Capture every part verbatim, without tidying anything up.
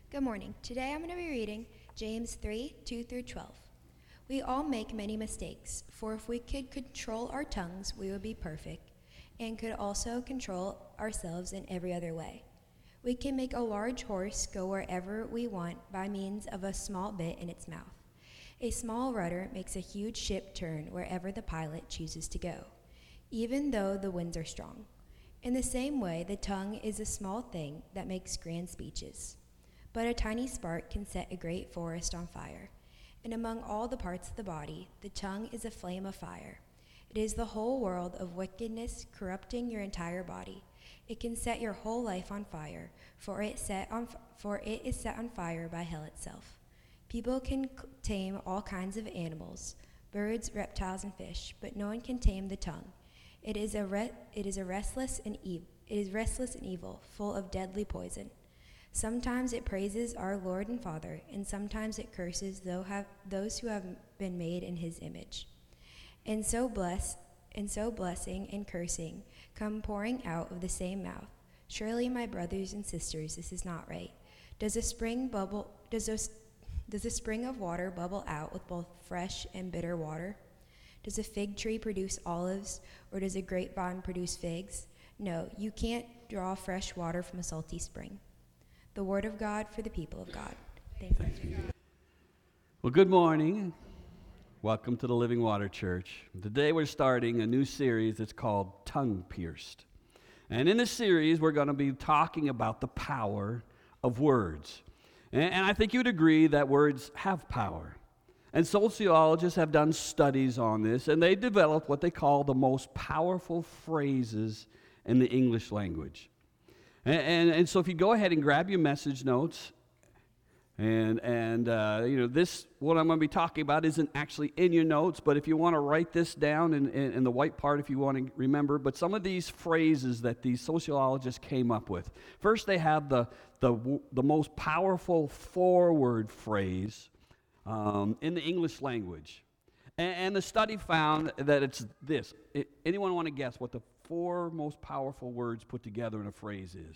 Good morning. Today I'm going to be reading James three, two through twelve. We all make many mistakes, for if we could control our tongues, we would be perfect, and could also control ourselves in every other way. We can make a large horse go wherever we want by means of a small bit in its mouth. A small rudder makes a huge ship turn wherever the pilot chooses to go, even though the winds are strong. In the same way, the tongue is a small thing that makes grand speeches. But a tiny spark can set a great forest on fire. And among all the parts of the body, the tongue is a flame of fire. It is the whole world of wickedness corrupting your entire body. It can set your whole life on fire, for it set on for it is set on fire by hell itself. People can tame all kinds of animals, birds, reptiles, and fish, but no one can tame the tongue. It is a re- it is a restless and ev- it is restless and evil, full of deadly poison. Sometimes it praises our Lord and Father, and sometimes it curses those who have been made in his image. And so bless, and so blessing and cursing come pouring out of the same mouth. Surely, my brothers and sisters, this is not right. Does a spring bubble does a, does a spring of water bubble out with both fresh and bitter water? Does a fig tree produce olives, or does a grapevine produce figs? No, you can't draw fresh water from a salty spring. The word of God for the people of God. Thank you. Well, good morning. Welcome to the Living Water Church. Today we're starting a new series that's called Tongue Pierced. And in this series, we're going to be talking about the power of words. And, and I think you'd agree that words have power. And sociologists have done studies on this, and they developed what they call the most powerful phrases in the English language. And, and, and so if you go ahead and grab your message notes, and, and uh, you know, this, what I'm going to be talking about isn't actually in your notes, but if you want to write this down in, in, in the white part, if you want to remember, but some of these phrases that these sociologists came up with. First, they have the, the, the most powerful forward phrase um, in the English language. And, and the study found that it's this. It, anyone want to guess what the four most powerful words put together in a phrase is?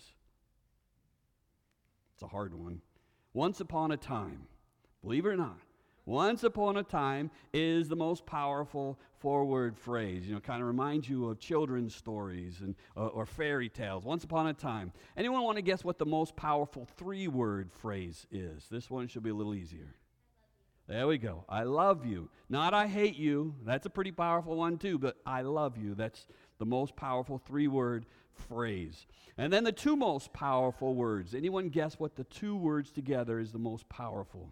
It's a hard one. Once upon a time. Believe it or not, once upon a time is the most powerful four-word phrase. You know, kind of reminds you of children's stories and uh, or fairy tales. Once upon a time. Anyone want to guess what the most powerful three-word phrase is? This one should be a little easier. There we go. I love you. Not I hate you. That's a pretty powerful one too, but I love you. That's the most powerful three-word phrase. And then the two most powerful words. Anyone guess what the two words together is the most powerful?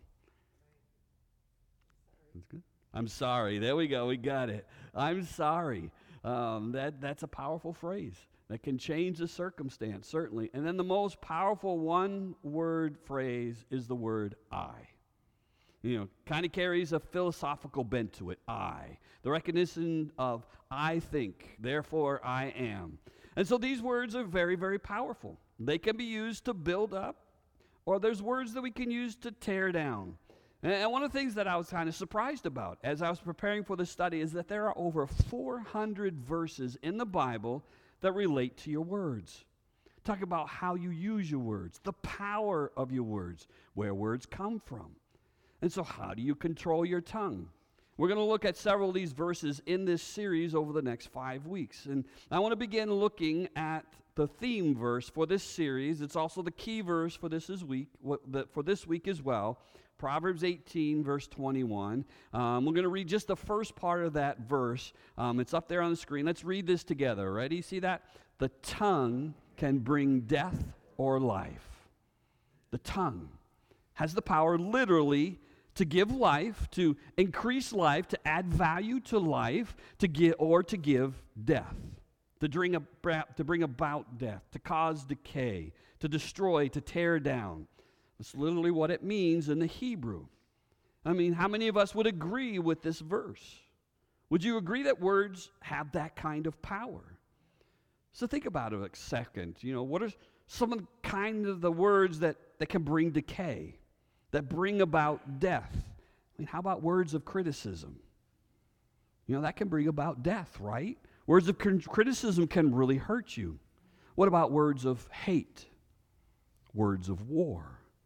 That's good. I'm sorry. There we go. We got it. I'm sorry. Um, that, that's a powerful phrase that can change the circumstance, certainly. And then the most powerful one-word phrase is the word I. You know, kind of carries a philosophical bent to it. I. The recognition of I think, therefore I am. And so these words are very, very powerful. They can be used to build up, or there's words that we can use to tear down. And one of the things that I was kind of surprised about as I was preparing for this study is that there are over four hundred verses in the Bible that relate to your words. Talk about how you use your words, the power of your words, where words come from. And so how do you control your tongue? We're going to look at several of these verses in this series over the next five weeks. And I want to begin looking at the theme verse for this series. It's also the key verse for this is week, for this week as well. Proverbs eighteen, verse twenty-one. Um, we're going to read just the first part of that verse. Um, it's up there on the screen. Let's read this together. Ready? See that? The tongue can bring death or life. The tongue has the power literally to give life, to increase life, to add value to life, to give or to give death, to bring, about, to bring about death, to cause decay, to destroy, to tear down. That's literally what it means in the Hebrew. I mean, how many of us would agree with this verse? Would you agree that words have that kind of power? So think about it a second. You know, what are some of the kind of the words that, that can bring decay, that bring about death? I mean, how about words of criticism? You know, that can bring about death, right? Words of criticism can really hurt you. What about words of hate? Words of war?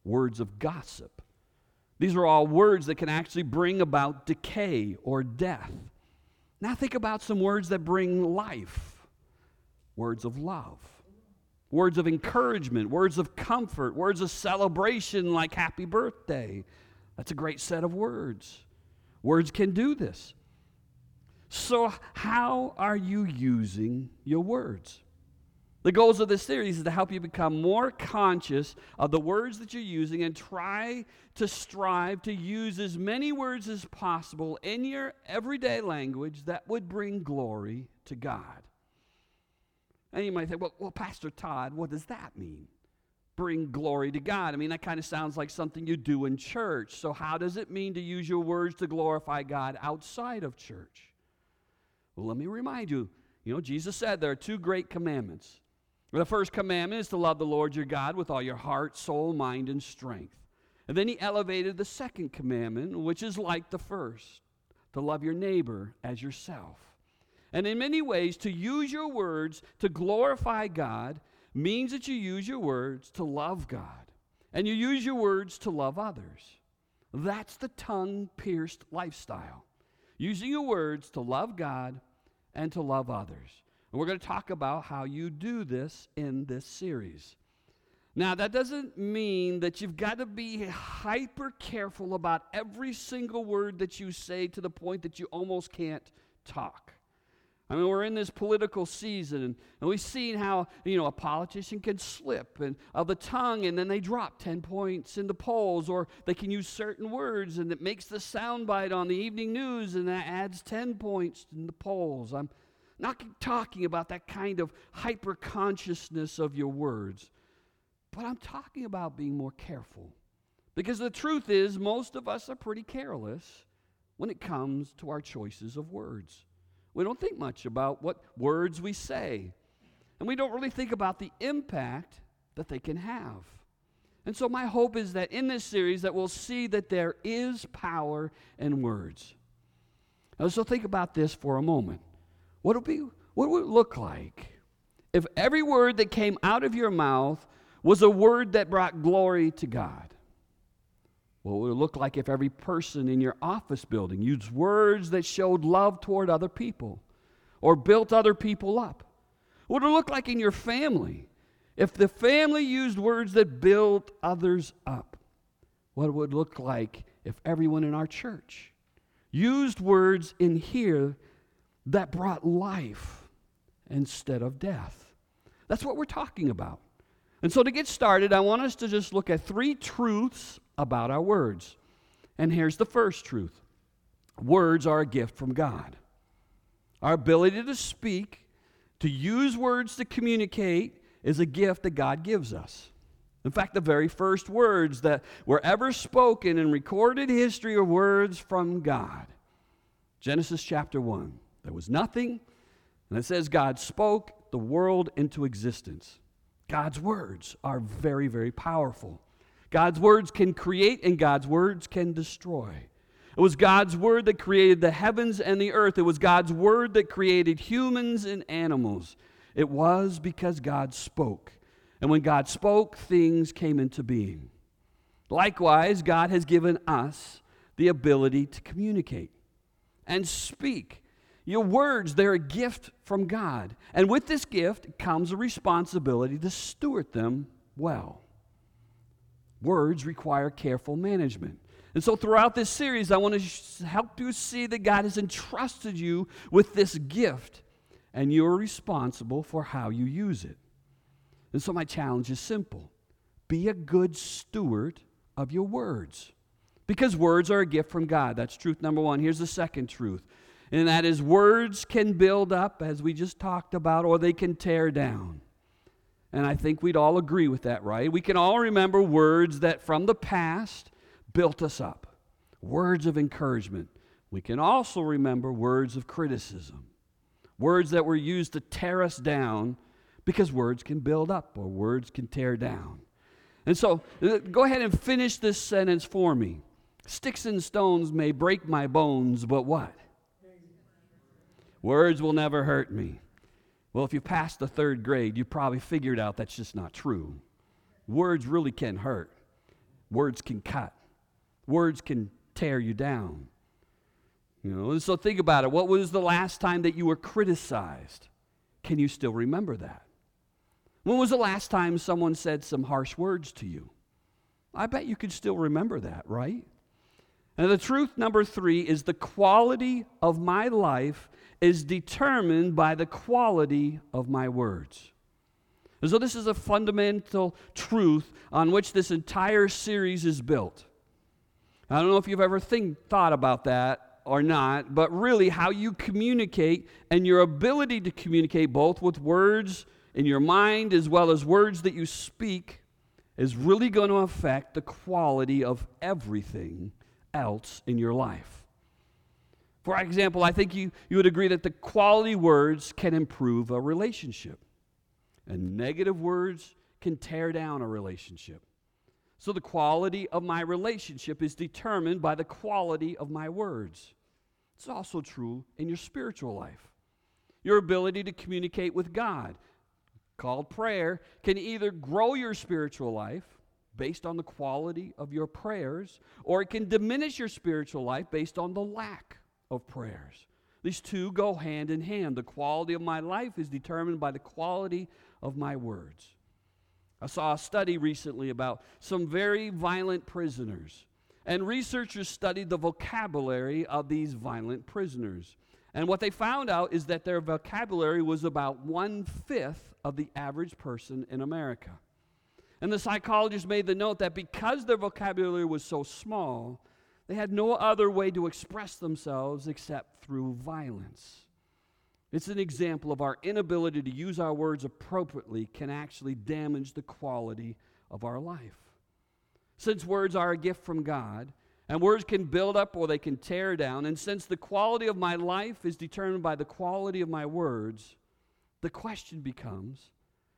words of gossip. These are all words that can actually bring about decay or death. Now think about some words that bring life. Words of love. Words of encouragement. Words of comfort. Words of celebration like happy birthday. That's a great set of words. Words can do this. So how are you using your words? The goals of this series is to help you become more conscious of the words that you're using and try to strive to use as many words as possible in your everyday language that would bring glory to God. And you might think, well, well, Pastor Todd, what does that mean? Bring glory to God. I mean, that kind of sounds like something you do in church. So how does it mean to use your words to glorify God outside of church? Well, let me remind you, you know, Jesus said there are two great commandments. The first commandment is to love the Lord your God with all your heart, soul, mind, and strength. And then he elevated the second commandment, which is like the first, to love your neighbor as yourself. And in many ways, to use your words to glorify God means that you use your words to love God. And you use your words to love others. That's the tongue-pierced lifestyle. Using your words to love God and to love others. And we're going to talk about how you do this in this series. Now, that doesn't mean that you've got to be hyper careful about every single word that you say to the point that you almost can't talk. I mean, we're in this political season, and, and we've seen how, you know, a politician can slip and, of the tongue, and then they drop ten points in the polls, or they can use certain words, and it makes the soundbite on the evening news, and that adds ten points in the polls. I'm not talking about that kind of hyper-consciousness of your words, but I'm talking about being more careful. Because the truth is, most of us are pretty careless when it comes to our choices of words. We don't think much about what words we say. And we don't really think about the impact that they can have. And so my hope is that in this series that we'll see that there is power in words. Now, so think about this for a moment. What would, be, what would it look like if every word that came out of your mouth was a word that brought glory to God? What would it look like if every person in your office building used words that showed love toward other people or built other people up? What would it look like in your family if the family used words that built others up? What would it look like if everyone in our church used words in here that brought life instead of death? That's what we're talking about. And so to get started, I want us to just look at three truths about our words. And here's the first truth. Words are a gift from God. Our ability to speak, to use words to communicate, is a gift that God gives us. In fact, the very first words that were ever spoken in recorded history are words from God. Genesis chapter one. There was nothing, and it says God spoke the world into existence. God's words are very, very powerful. God's words can create and God's words can destroy. It was God's word that created the heavens and the earth. It was God's word that created humans and animals. It was because God spoke. And when God spoke, things came into being. Likewise, God has given us the ability to communicate and speak. Your words, they're a gift from God. And with this gift comes a responsibility to steward them well. Words require careful management. And so throughout this series, I want to sh- help you see that God has entrusted you with this gift, and you're responsible for how you use it. And so my challenge is simple. Be a good steward of your words, because words are a gift from God. That's truth number one. Here's the second truth, and that is words can build up, as we just talked about, or they can tear down. And I think we'd all agree with that, right? We can all remember words that from the past built us up. Words of encouragement. We can also remember words of criticism. Words that were used to tear us down, because words can build up or words can tear down. And so, go ahead and finish this sentence for me. Sticks and stones may break my bones, but what? Words will never hurt me. Well, if you passed the third grade, you probably figured out that's just not true. Words really can hurt. Words can cut. Words can tear you down. You know, and so think about it. What was the last time that you were criticized? Can you still remember that? When was the last time someone said some harsh words to you? I bet you could still remember that, right? And the truth, number three, is the quality of my life is determined by the quality of my words. And so this is a fundamental truth on which this entire series is built. I don't know if you've ever think, thought about that or not, but really how you communicate and your ability to communicate both with words in your mind as well as words that you speak is really going to affect the quality of everything else in your life. For example, I think you, you would agree that the quality words can improve a relationship, and negative words can tear down a relationship. So the quality of my relationship is determined by the quality of my words. It's also true in your spiritual life. Your ability to communicate with God, called prayer, can either grow your spiritual life based on the quality of your prayers, or it can diminish your spiritual life based on the lack of prayers. These two go hand in hand. The quality of my life is determined by the quality of my words. I saw a study recently about some very violent prisoners, and researchers studied the vocabulary of these violent prisoners. And what they found out is that their vocabulary was about one-fifth of the average person in America. And the psychologists made the note that because their vocabulary was so small, they had no other way to express themselves except through violence. It's an example of our inability to use our words appropriately can actually damage the quality of our life. Since words are a gift from God, and words can build up or they can tear down, and since the quality of my life is determined by the quality of my words, the question becomes,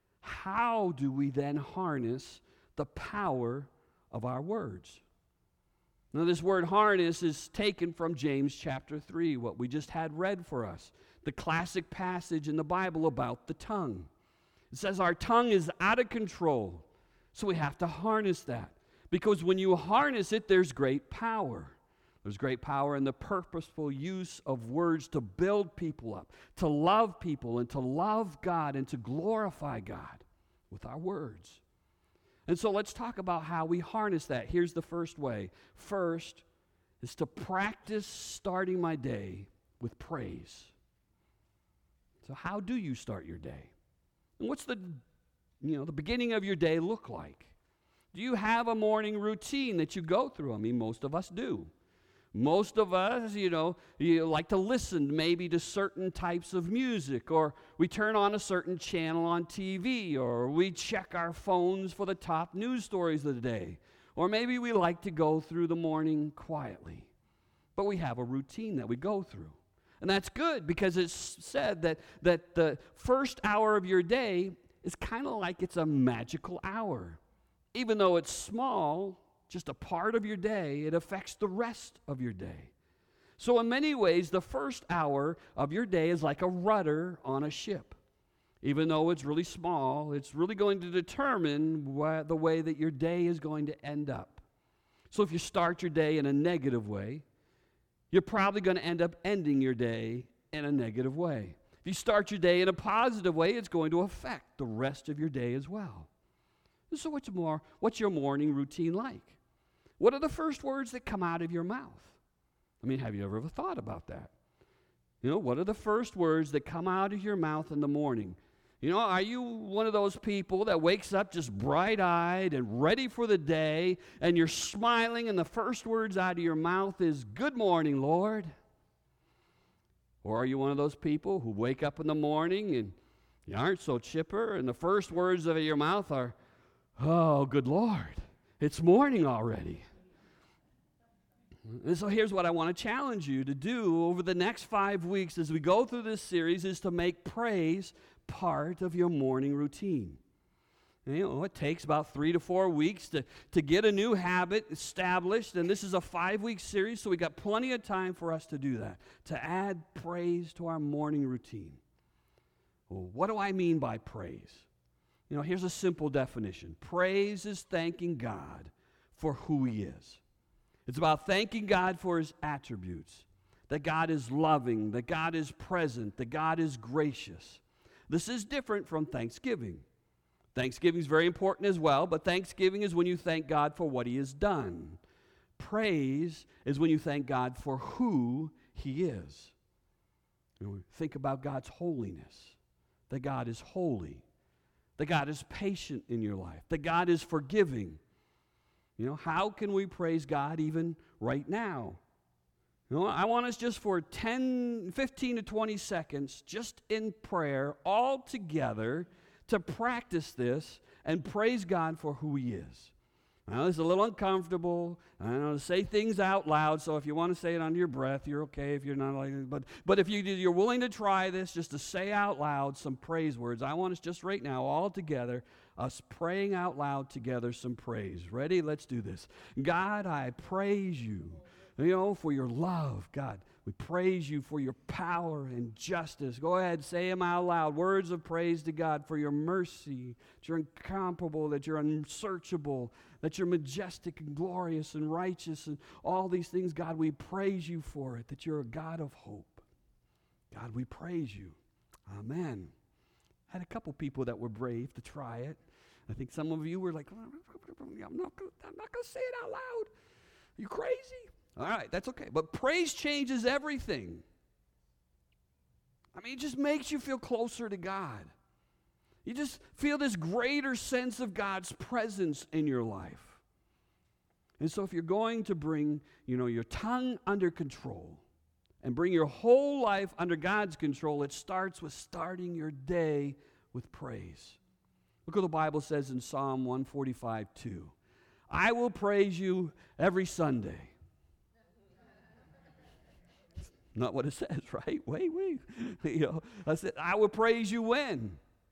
how do we then harness the power of our words? Now, this word harness is taken from James chapter three, what we just had read for us, the classic passage in the Bible about the tongue. It says our tongue is out of control, so we have to harness that. Because when you harness it, there's great power. There's great power in the purposeful use of words to build people up, to love people, and to love God, and to glorify God with our words. And so let's talk about how we harness that. Here's the first way. First is to practice starting my day with praise. So how do you start your day? And what's the, you know, the beginning of your day look like? Do you have a morning routine that you go through? I mean, most of us do. Most of us, you know, you like to listen maybe to certain types of music, or we turn on a certain channel on T V, or we check our phones for the top news stories of the day, or maybe we like to go through the morning quietly. But we have a routine that we go through. And that's good because it's said that, that the first hour of your day is kind of like it's a magical hour. Even though it's small, just a part of your day, it affects the rest of your day. So in many ways, the first hour of your day is like a rudder on a ship. Even though it's really small, it's really going to determine wh- the way that your day is going to end up. So if you start your day in a negative way, you're probably going to end up ending your day in a negative way. If you start your day in a positive way, it's going to affect the rest of your day as well. So what's more, what's your morning routine like? What are the first words that come out of your mouth? I mean, have you ever thought about that? You know, what are the first words that come out of your mouth in the morning? You know, are you one of those people that wakes up just bright-eyed and ready for the day, and you're smiling, and the first words out of your mouth is, "Good morning, Lord"? Or are you one of those people who wake up in the morning and you aren't so chipper, and the first words out of your mouth are, "Oh, good Lord, it's morning already"? And so here's what I want to challenge you to do over the next five weeks as we go through this series is to make praise part of your morning routine. And, you know, it takes about three to four weeks to, to get a new habit established, and this is a five-week series, so we got plenty of time for us to do that, to add praise to our morning routine. Well, what do I mean by praise? You know, here's a simple definition. Praise is thanking God for who he is. It's about thanking God for his attributes, that God is loving, that God is present, that God is gracious. This is different from thanksgiving. Thanksgiving is very important as well, but thanksgiving is when you thank God for what he has done. Praise is when you thank God for who he is. You know, think about God's holiness, that God is holy, that God is patient in your life, that God is forgiving. You know, how can we praise God even right now? You know, I want us just for ten, fifteen to twenty seconds, just in prayer, all together, to practice this and praise God for who he is. Now, it's a little uncomfortable. I know to say things out loud, so if you want to say it under your breath, you're okay. If you're not like, but but if you you're willing to try this, just to say out loud some praise words, I want us just right now, all together, us praying out loud together some praise. Ready? Let's do this. God, I praise you, you know, for your love, God. We praise you for your power and justice. Go ahead, say them out loud. Words of praise to God for your mercy, that you're incomparable, that you're unsearchable, that you're majestic and glorious and righteous and all these things. God, we praise you for it, that you're a God of hope. God, we praise you. Amen. I had a couple people that were brave to try it. I think some of you were like, I'm not going to say it out loud. Are you crazy? All right, that's okay. But praise changes everything. I mean, it just makes you feel closer to God. You just feel this greater sense of God's presence in your life. And so if you're going to bring, you know, your tongue under control and bring your whole life under God's control, it starts with starting your day with praise. Look what the Bible says in Psalm one forty-five two. I will praise you every Sunday. Not what it says, right? Wait, wait. You know, I said, I will praise you when?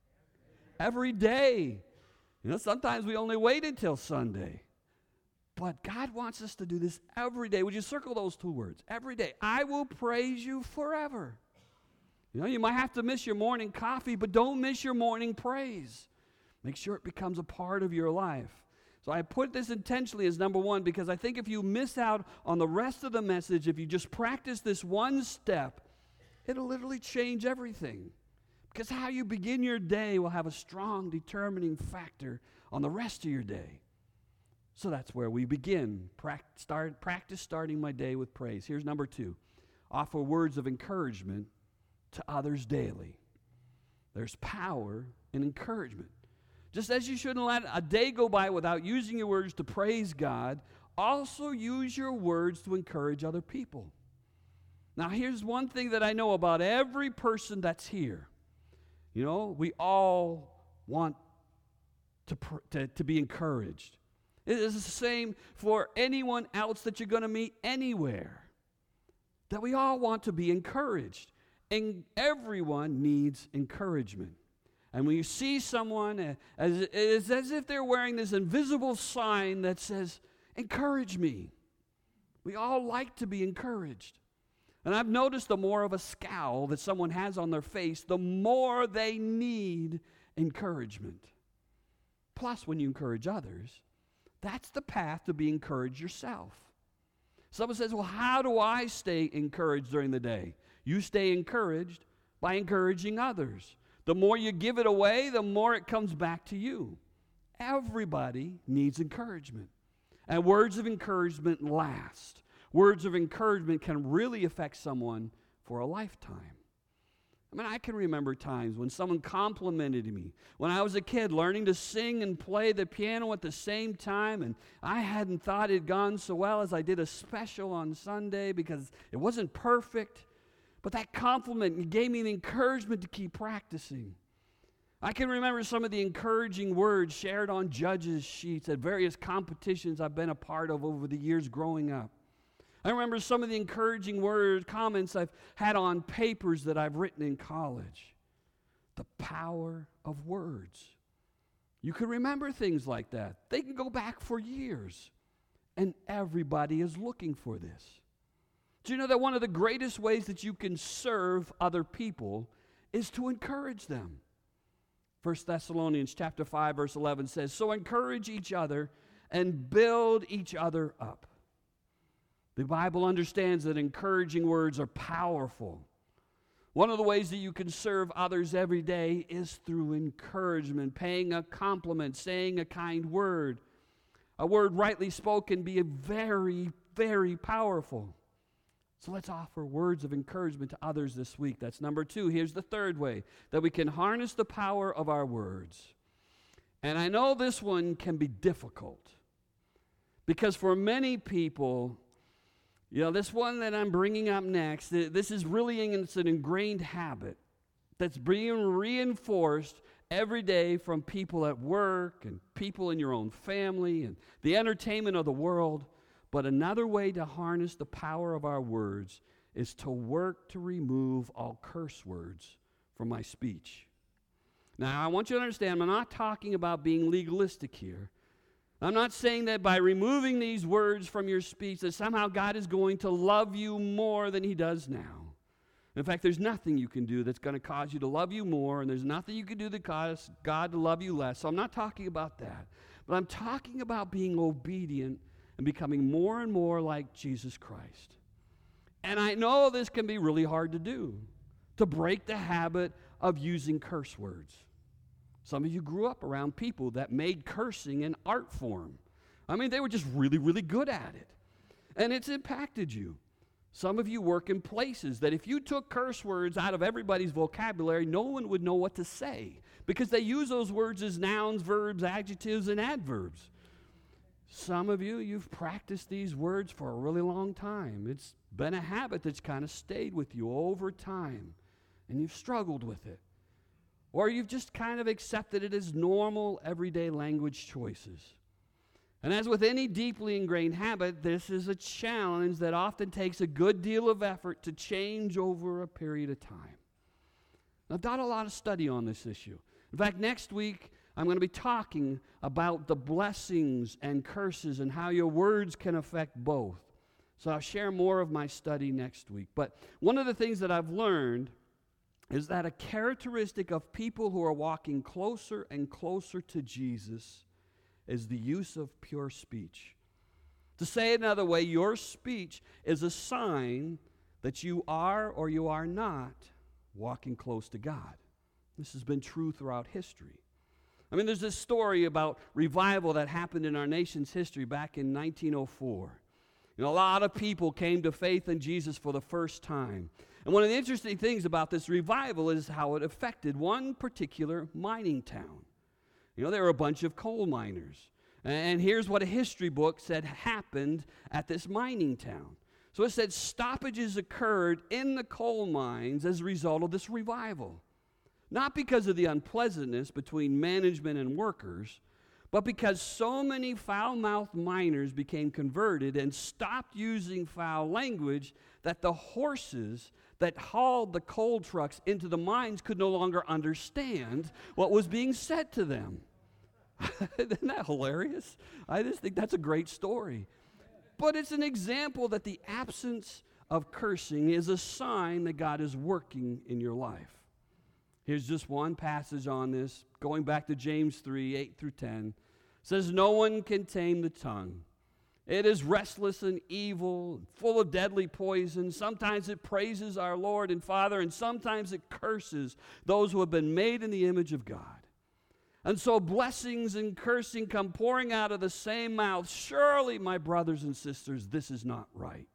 Every day. You know, sometimes we only wait until Sunday. But God wants us to do this every day. Would you circle those two words? Every day. I will praise you forever. You know, you might have to miss your morning coffee, but don't miss your morning praise. Make sure it becomes a part of your life. So I put this intentionally as number one because I think if you miss out on the rest of the message, if you just practice this one step, it'll literally change everything. Because how you begin your day will have a strong determining factor on the rest of your day. So that's where we begin. Pract- start, practice starting my day with praise. Here's number two. Offer words of encouragement to others daily. There's power in encouragement. Just as you shouldn't let a day go by without using your words to praise God, also use your words to encourage other people. Now, here's one thing that I know about every person that's here. You know, we all want to, pr- to, to be encouraged. It is the same for anyone else that you're going to meet anywhere. That we all want to be encouraged. And everyone needs encouragement. And when you see someone, uh, as, it's as if they're wearing this invisible sign that says, encourage me. We all like to be encouraged. And I've noticed the more of a scowl that someone has on their face, the more they need encouragement. Plus, when you encourage others, that's the path to be encouraged yourself. Someone says, well, how do I stay encouraged during the day? You stay encouraged by encouraging others. The more you give it away, the more it comes back to you. Everybody needs encouragement. And words of encouragement last. Words of encouragement can really affect someone for a lifetime. I mean, I can remember times when someone complimented me. When I was a kid learning to sing and play the piano at the same time, and I hadn't thought it had gone so well as I did a special on Sunday because it wasn't perfect. But that compliment gave me the encouragement to keep practicing. I can remember some of the encouraging words shared on judges' sheets at various competitions I've been a part of over the years growing up. I remember some of the encouraging words, comments I've had on papers that I've written in college. The power of words. You can remember things like that. They can go back for years. And everybody is looking for this. Do you know that one of the greatest ways that you can serve other people is to encourage them? First Thessalonians chapter five, verse eleven says, so encourage each other and build each other up. The Bible understands that encouraging words are powerful. One of the ways that you can serve others every day is through encouragement, paying a compliment, saying a kind word. A word rightly spoken be very, very powerful. So let's offer words of encouragement to others this week. That's number two. Here's the third way that we can harness the power of our words. And I know this one can be difficult because for many people, you know, this one that I'm bringing up next, this is really it's an ingrained habit that's being reinforced every day from people at work and people in your own family and the entertainment of the world. But another way to harness the power of our words is to work to remove all curse words from my speech. Now, I want you to understand, I'm not talking about being legalistic here. I'm not saying that by removing these words from your speech that somehow God is going to love you more than he does now. In fact, there's nothing you can do that's going to cause you to love you more, and there's nothing you can do that cause God to love you less. So I'm not talking about that. But I'm talking about being obedient and becoming more and more like Jesus Christ. And I know this can be really hard to do, to break the habit of using curse words. Some of you grew up around people that made cursing an art form. I mean, they were just really, really good at it. And it's impacted you. Some of you work in places that if you took curse words out of everybody's vocabulary, no one would know what to say because they use those words as nouns, verbs, adjectives, and adverbs. Some of you, you've practiced these words for a really long time. It's been a habit that's kind of stayed with you over time, and you've struggled with it. Or you've just kind of accepted it as normal, everyday language choices. And as with any deeply ingrained habit, this is a challenge that often takes a good deal of effort to change over a period of time. I've done a lot of study on this issue. In fact, next week, I'm going to be talking about the blessings and curses and how your words can affect both. So I'll share more of my study next week. But one of the things that I've learned is that a characteristic of people who are walking closer and closer to Jesus is the use of pure speech. To say it another way, your speech is a sign that you are or you are not walking close to God. This has been true throughout history. I mean, there's this story about revival that happened in our nation's history back in nineteen oh four. You know, a lot of people came to faith in Jesus for the first time. And one of the interesting things about this revival is how it affected one particular mining town. You know, there were a bunch of coal miners. And here's what a history book said happened at this mining town. So it said stoppages occurred in the coal mines as a result of this revival. Not because of the unpleasantness between management and workers, but because so many foul-mouthed miners became converted and stopped using foul language that the horses that hauled the coal trucks into the mines could no longer understand what was being said to them. Isn't that hilarious? I just think that's a great story. But it's an example that the absence of cursing is a sign that God is working in your life. Here's just one passage on this, going back to James three, eight through ten. It says, no one can tame the tongue. It is restless and evil, full of deadly poison. Sometimes it praises our Lord and Father, and sometimes it curses those who have been made in the image of God. And so blessings and cursing come pouring out of the same mouth. Surely, my brothers and sisters, this is not right.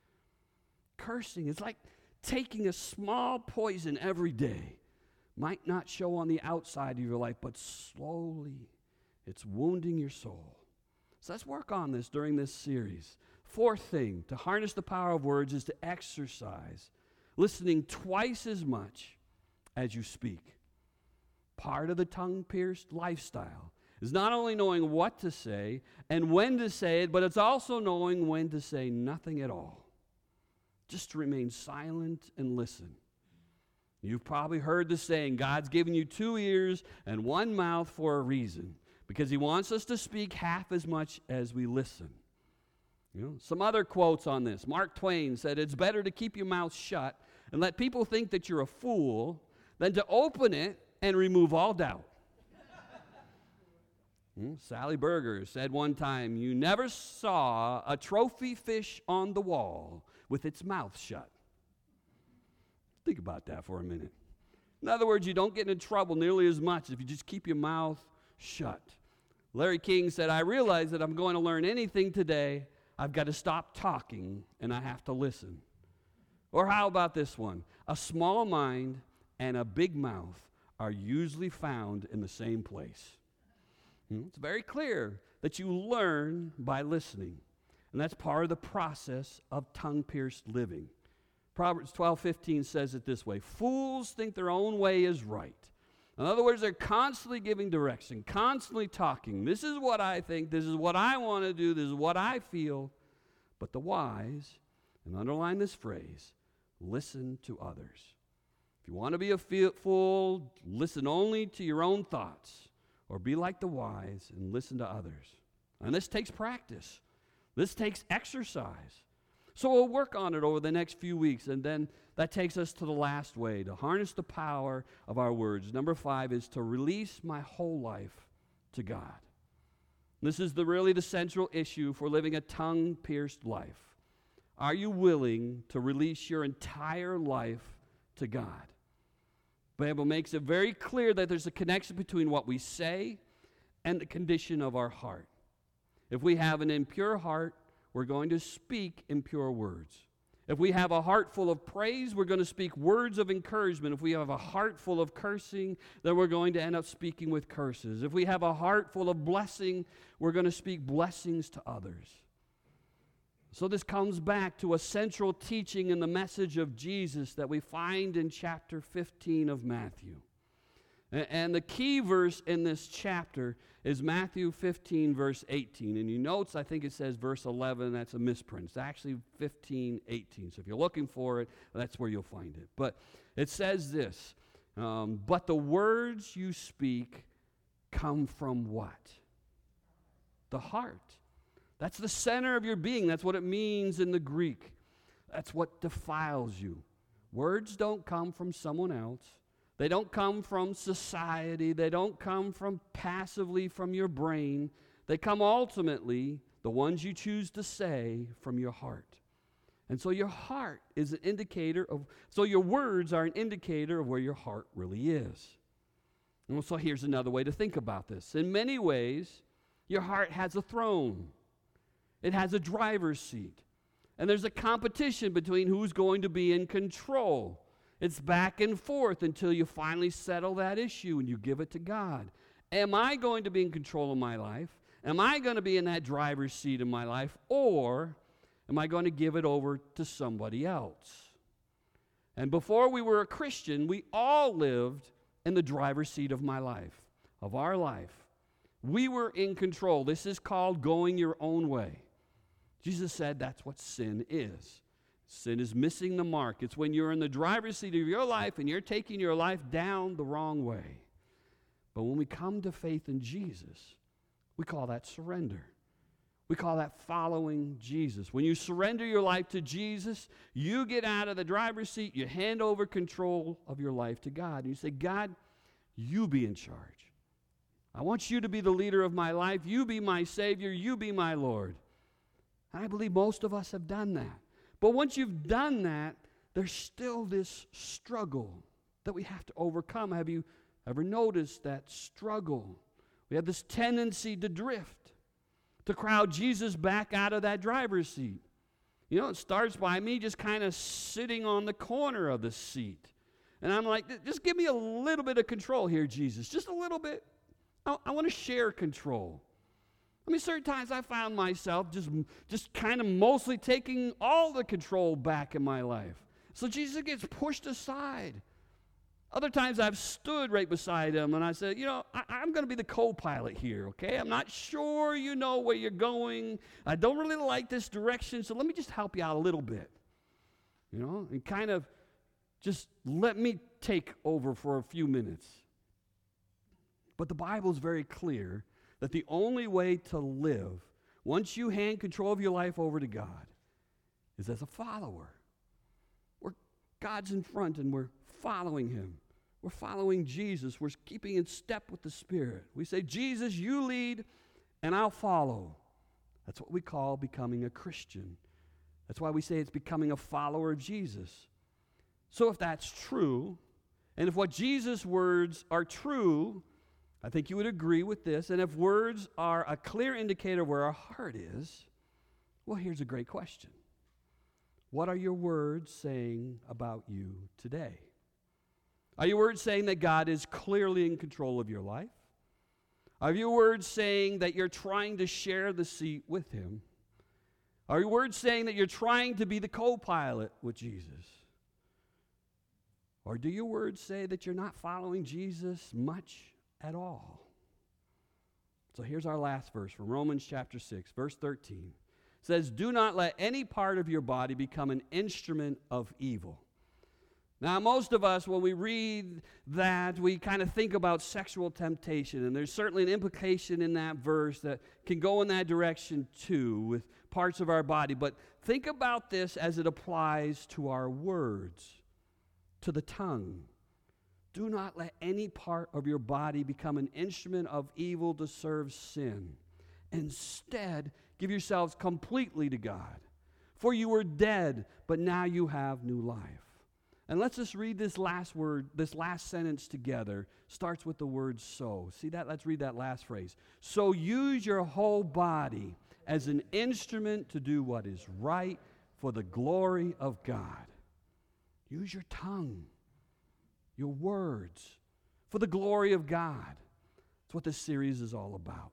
Cursing is like taking a small poison every day. Might not show on the outside of your life, but slowly it's wounding your soul. So let's work on this during this series. Fourth thing, to harness the power of words is to exercise listening twice as much as you speak. Part of the tongue-pierced lifestyle is not only knowing what to say and when to say it, but it's also knowing when to say nothing at all. Just to remain silent and listen. You've probably heard the saying, God's given you two ears and one mouth for a reason, because he wants us to speak half as much as we listen. You know, some other quotes on this. Mark Twain said, it's better to keep your mouth shut and let people think that you're a fool than to open it and remove all doubt. Hmm? Sally Berger said one time, "You never saw a trophy fish on the wall with its mouth shut." Think about that for a minute. In other words, you don't get into trouble nearly as much if you just keep your mouth shut. Larry King said, "I realize that I'm going to learn anything today. I've got to stop talking and I have to listen." Or how about this one? A small mind and a big mouth are usually found in the same place. Hmm? It's very clear that you learn by listening. And that's part of the process of tongue-pierced living. Proverbs twelve fifteen says it this way: "Fools think their own way is right." In other words, they're constantly giving direction, constantly talking. This is what I think, this is what I want to do, this is what I feel. But the wise, and underline this phrase, listen to others. If you want to be a fool, listen only to your own thoughts, or be like the wise and listen to others. And this takes practice. This takes exercise. So we'll work on it over the next few weeks, and then that takes us to the last way, to harness the power of our words. Number five is to release my whole life to God. This is the really the central issue for living a tongue-pierced life. Are you willing to release your entire life to God? The Bible makes it very clear that there's a connection between what we say and the condition of our heart. If we have an impure heart, we're going to speak impure words. If we have a heart full of praise, we're going to speak words of encouragement. If we have a heart full of cursing, then we're going to end up speaking with curses. If we have a heart full of blessing, we're going to speak blessings to others. So this comes back to a central teaching in the message of Jesus that we find in chapter fifteen of Matthew. And the key verse in this chapter is Matthew fifteen, verse eighteen. And you notice, I think it says verse eleven. That's a misprint. It's actually fifteen, eighteen. So if you're looking for it, that's where you'll find it. But it says this, um, but the words you speak come from what? The heart. That's the center of your being. That's what it means in the Greek. That's what defiles you. Words don't come from someone else. They don't come from society. They don't come from passively from your brain. They come ultimately, the ones you choose to say, from your heart. And so your heart is an indicator of, so your words are an indicator of where your heart really is. And so here's another way to think about this. In many ways, your heart has a throne. It has a driver's seat. And there's a competition between who's going to be in control. It's back and forth until you finally settle that issue and you give it to God. Am I going to be in control of my life? Am I going to be in that driver's seat in my life? Or am I going to give it over to somebody else? And before we were a Christian, we all lived in the driver's seat of my life, of our life. We were in control. This is called going your own way. Jesus said that's what sin is. Sin is missing the mark. It's when you're in the driver's seat of your life and you're taking your life down the wrong way. But when we come to faith in Jesus, we call that surrender. We call that following Jesus. When you surrender your life to Jesus, you get out of the driver's seat, you hand over control of your life to God. And you say, God, you be in charge. I want you to be the leader of my life. You be my Savior. You be my Lord. And I believe most of us have done that. But once you've done that, there's still this struggle that we have to overcome. Have you ever noticed that struggle? We have this tendency to drift, to crowd Jesus back out of that driver's seat. You know, it starts by me just kind of sitting on the corner of the seat. And I'm like, just give me a little bit of control here, Jesus, just a little bit. I, I want to share control. I mean, certain times I found myself just, just kind of mostly taking all the control back in my life. So Jesus gets pushed aside. Other times I've stood right beside him and I said, you know, I, I'm going to be the co-pilot here, okay? I'm not sure you know where you're going. I don't really like this direction, so let me just help you out a little bit. You know, and kind of just let me take over for a few minutes. But the Bible is very clear that the only way to live, once you hand control of your life over to God, is as a follower. Where God's in front and we're following him. We're following Jesus. We're keeping in step with the Spirit. We say, Jesus, you lead, and I'll follow. That's what we call becoming a Christian. That's why we say it's becoming a follower of Jesus. So if that's true, and if what Jesus' words are true, I think you would agree with this, and if words are a clear indicator of where our heart is, well, here's a great question. What are your words saying about you today? Are your words saying that God is clearly in control of your life? Are your words saying that you're trying to share the seat with Him? Are your words saying that you're trying to be the co-pilot with Jesus? Or do your words say that you're not following Jesus much at all? So here's our last verse from Romans chapter six, verse thirteen. It says, do not let any part of your body become an instrument of evil. Now, most of us, when we read that, we kind of think about sexual temptation, and there's certainly an implication in that verse that can go in that direction too, with parts of our body. But think about this as it applies to our words, to the tongue. Do not let any part of your body become an instrument of evil to serve sin. Instead, give yourselves completely to God. For you were dead, but now you have new life. And let's just read this last word, this last sentence together. Starts with the word so. See that? Let's read that last phrase. So use your whole body as an instrument to do what is right for the glory of God. Use your tongue, your words, for the glory of God. That's what this series is all about.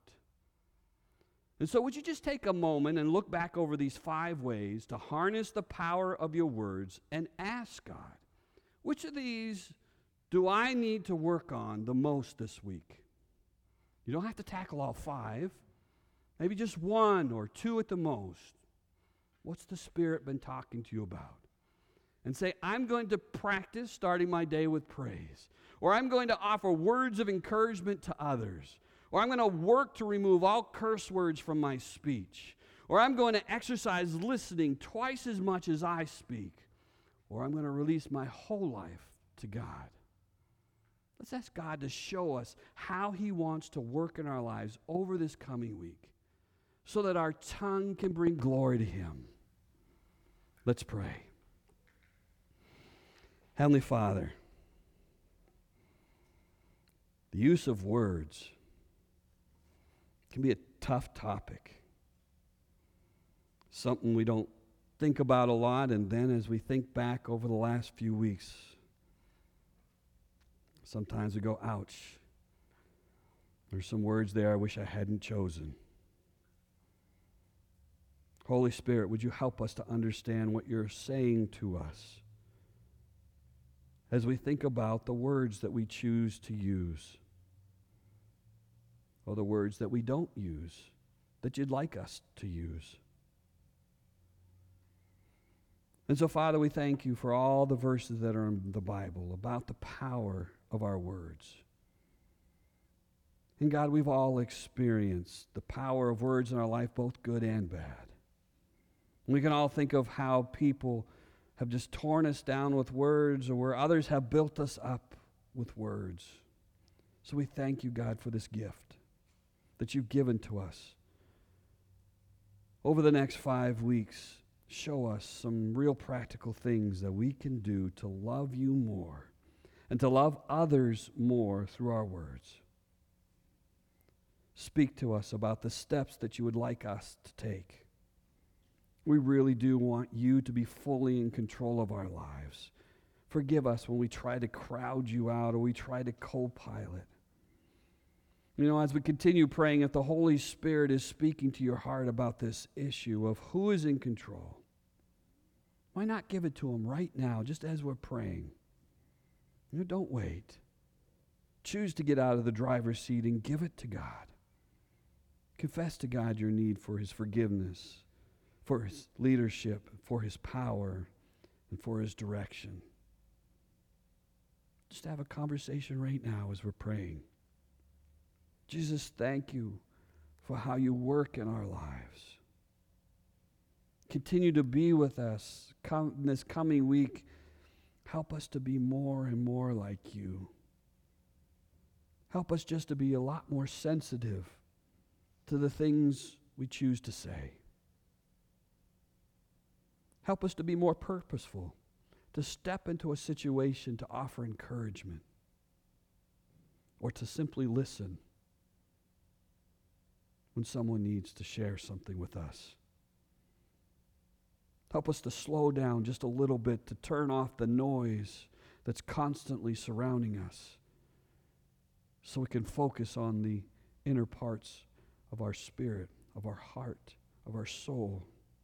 And so would you just take a moment and look back over these five ways to harness the power of your words and ask God, which of these do I need to work on the most this week? You don't have to tackle all five. Maybe just one or two at the most. What's the Spirit been talking to you about? And say, I'm going to practice starting my day with praise. Or I'm going to offer words of encouragement to others. Or I'm going to work to remove all curse words from my speech. Or I'm going to exercise listening twice as much as I speak. Or I'm going to release my whole life to God. Let's ask God to show us how He wants to work in our lives over this coming week so that our tongue can bring glory to Him. Let's pray. Heavenly Father, the use of words can be a tough topic, something we don't think about a lot, and then as we think back over the last few weeks, sometimes we go, ouch. There's some words there I wish I hadn't chosen. Holy Spirit, would you help us to understand what you're saying to us as we think about the words that we choose to use, or the words that we don't use, that you'd like us to use. And so, Father, we thank you for all the verses that are in the Bible about the power of our words. And God, we've all experienced the power of words in our life, both good and bad. And we can all think of how people have just torn us down with words, or where others have built us up with words. So we thank you, God, for this gift that you've given to us. Over the next five weeks, show us some real practical things that we can do to love you more and to love others more through our words. Speak to us about the steps that you would like us to take. We really do want you to be fully in control of our lives. Forgive us when we try to crowd you out or we try to co-pilot. You know, as we continue praying, if the Holy Spirit is speaking to your heart about this issue of who is in control, why not give it to him right now, just as we're praying? You know, don't wait. Choose to get out of the driver's seat and give it to God. Confess to God your need for his forgiveness, for his leadership, for his power, and for his direction. Just have a conversation right now as we're praying. Jesus, thank you for how you work in our lives. Continue to be with us come, this coming week. Help us to be more and more like you. Help us just to be a lot more sensitive to the things we choose to say. Help us to be more purposeful, to step into a situation to offer encouragement or to simply listen when someone needs to share something with us. Help us to slow down just a little bit, to turn off the noise that's constantly surrounding us so we can focus on the inner parts of our spirit, of our heart, of our soul.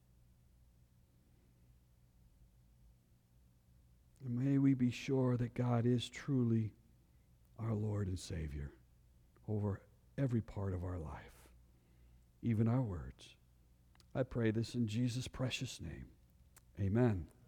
And may we be sure that God is truly our Lord and Savior over every part of our life, even our words. I pray this in Jesus' precious name. Amen.